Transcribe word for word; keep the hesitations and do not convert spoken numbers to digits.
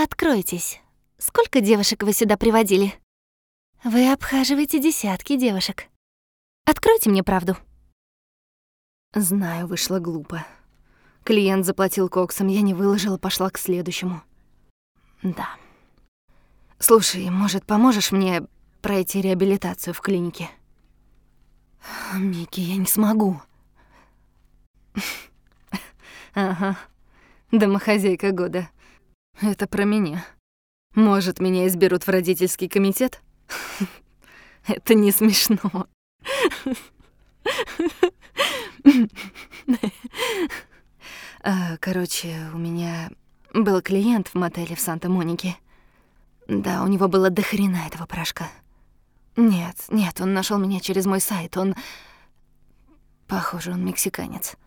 Откройтесь. Сколько девушек вы сюда приводили? Вы обхаживаете десятки девушек. Откройте мне правду. Знаю, вышло глупо. Клиент заплатил коксом, я не выложила, пошла к следующему. Да. Слушай, может, поможешь мне пройти реабилитацию в клинике? Микки, я не смогу. Ага. Домохозяйка года. Это про меня. Может, меня изберут в родительский комитет? Это не смешно. Короче, у меня был клиент в мотеле в Санта-Монике. Да, у него было дохрена этого порошка. Нет, нет, он нашёл меня через мой сайт. Он... Похоже, он мексиканец.